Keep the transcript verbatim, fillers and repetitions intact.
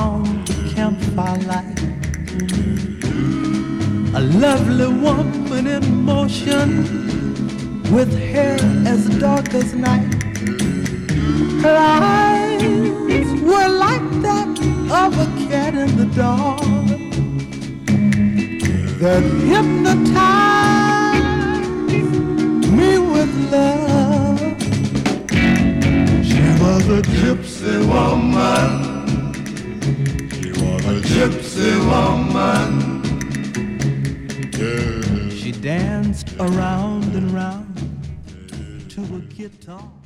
around the campfire light. A lovely woman in motion, with hair as dark as night. Her eyes were like that of a cat in the dark that hypnotized me with love. She was a gypsy woman. She was a gypsy woman. Yeah. She danced around and round to a guitar.